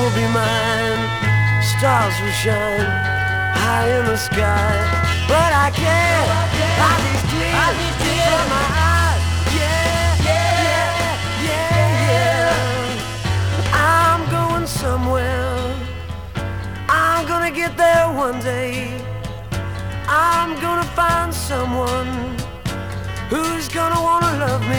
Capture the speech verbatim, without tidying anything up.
will be mine. Stars will shine high in the sky, but I can't hide these tears from my eyes. Yeah, yeah, yeah, yeah. I'm going somewhere. I'm gonna get there one day. I'm gonna find someone who's gonna wanna love me.